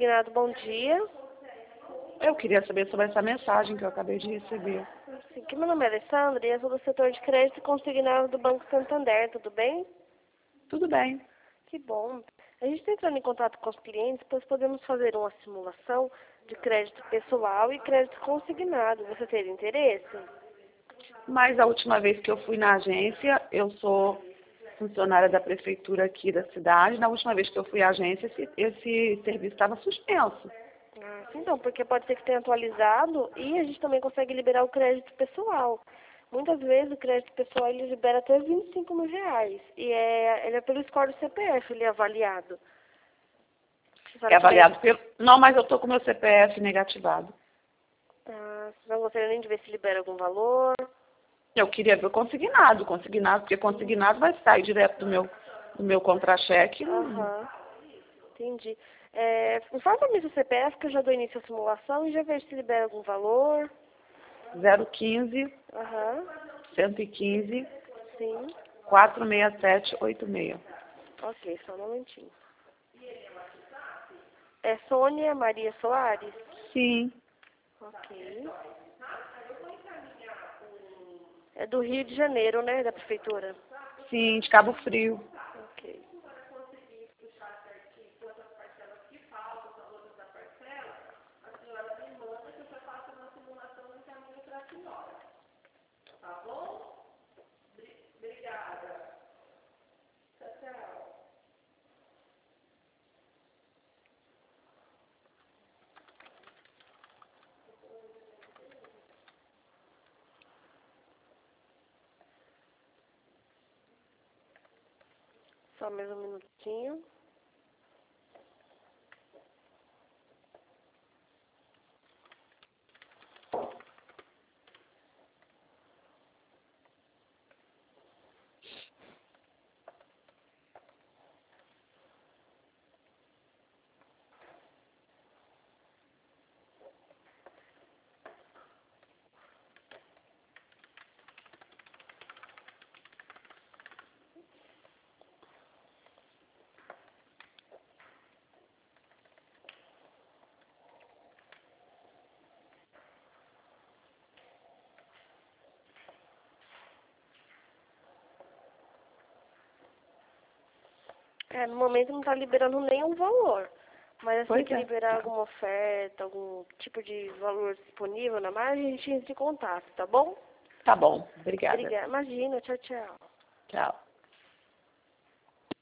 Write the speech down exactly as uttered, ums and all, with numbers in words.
Consignado, bom dia. Eu queria saber sobre essa mensagem que eu acabei de receber. Sim, que meu nome é Alessandra e eu sou do setor de crédito consignado do Banco Santander, tudo bem? Tudo bem. Que bom. A gente está entrando em contato com os clientes, pois podemos fazer uma simulação de crédito pessoal e crédito consignado. Você teria interesse? Mas a última vez que eu fui na agência, eu sou funcionária da prefeitura aqui da cidade. Na última vez que eu fui à agência, esse, esse serviço estava suspenso. Ah, sim, então, porque pode ser que tenha atualizado e a gente também consegue liberar o crédito pessoal. Muitas vezes o crédito pessoal ele libera até vinte e cinco mil reais. E é, ele é pelo score do C P F, ele é avaliado. Você sabe É que daí- avaliado pelo... Não, mas eu estou com meu C P F negativado. Ah, você não gostaria nem de ver se libera algum valor? Eu queria ver o consignado, consignado, porque consignado vai sair direto do meu, do meu contra-cheque. Aham, entendi. É, informa-me seu C P F que eu já dou início à simulação e já vejo se libera algum valor. zero quinze, Aham, cento e quinze, sim. quatrocentos e sessenta e sete, oitenta e seis. Ok, só um momentinho. É Sônia Maria Soares? Sim, Ok. É do Rio de Janeiro, né? Da prefeitura. sim, de Cabo Frio. Ok. Só mais um minutinho. É, no momento não está liberando nenhum valor. Mas assim Pois que é. liberar alguma oferta, algum tipo de valor disponível na margem, a gente entra em contato, tá bom? Tá bom, obrigada. Obrigada. Imagina, tchau, tchau. Tchau.